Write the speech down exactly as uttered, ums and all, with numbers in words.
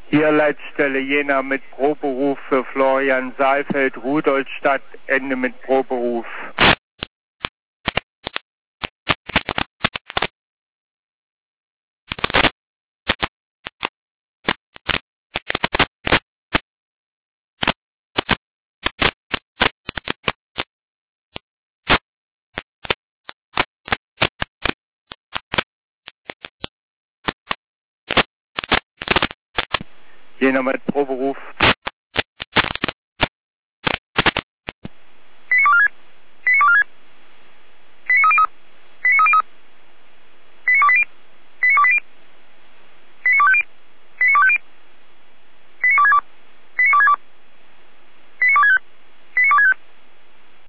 Hier Leitstelle Jena mit Proberuf für Florian Saalfeld, Rudolstadt, Ende mit Proberuf. Jena mit Proberuf.